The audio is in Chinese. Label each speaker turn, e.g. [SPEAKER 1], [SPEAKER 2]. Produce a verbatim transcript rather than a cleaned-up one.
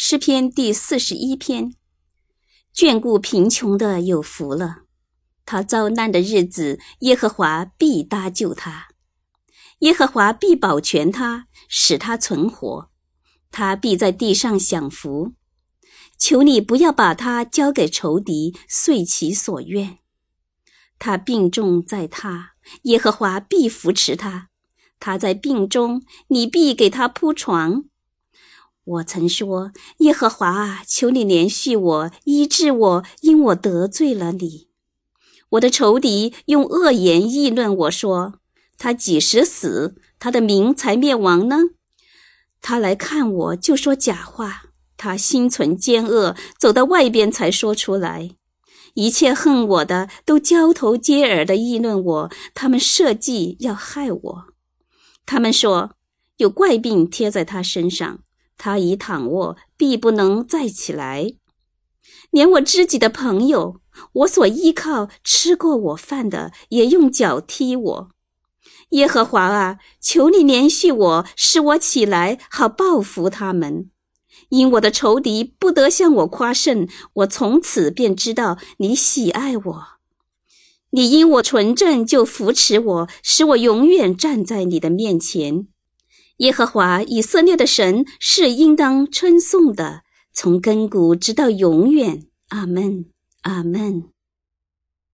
[SPEAKER 1] 诗篇第四十一篇。眷顾贫穷的有福了，他遭难的日子，耶和华必搭救他。耶和华必保全他，使他存活，他必在地上享福。求你不要把他交给仇敌，遂其所愿。他病重在榻，耶和华必扶持他。他在病中，你必给他铺床。我曾说，耶和华啊，求你怜恤我，医治我，因我得罪了你。我的仇敌用恶言议论我说，他几时死，他的名才灭亡呢？他来看我就说假话，他心存奸恶，走到外边才说出来。一切恨我的都交头接耳地议论我，他们设计要害我。他们说，有怪病贴在他身上，他一躺卧，必不能再起来。连我知己的朋友，我所依靠吃过我饭的，也用脚踢我。耶和华啊，求你怜恤我，使我起来，好报复他们。因我的仇敌不得向我夸胜，我从此便知道你喜爱我。你因我纯正就扶持我，使我永远站在你的面前。耶和华以色列的神是应当称颂的，从亘古直到永远。阿们，阿们。